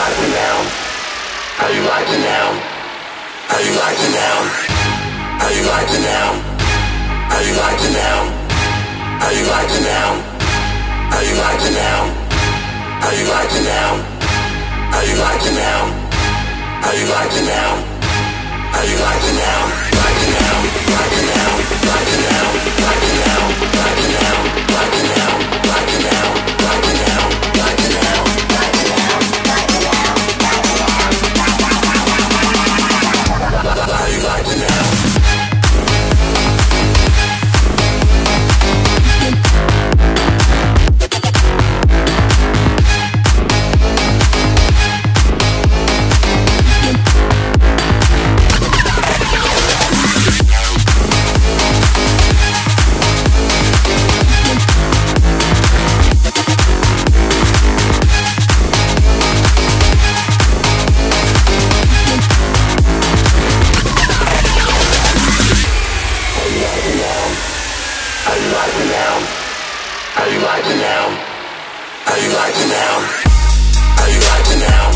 like it now? How you like it now? How you like it now? How you like it now? How you like it now? How you like it now? How you like it now? How you like it now? How you like it now? How you like it now? How you like it now? Like it now? Like it now? Like it now? Like it now? Like it now? Like it now? Like it now? Like it now? Like it now? Like it now? Like it now? How you like it now? How you like it now? How you like it now? How you like it now? How you like it now?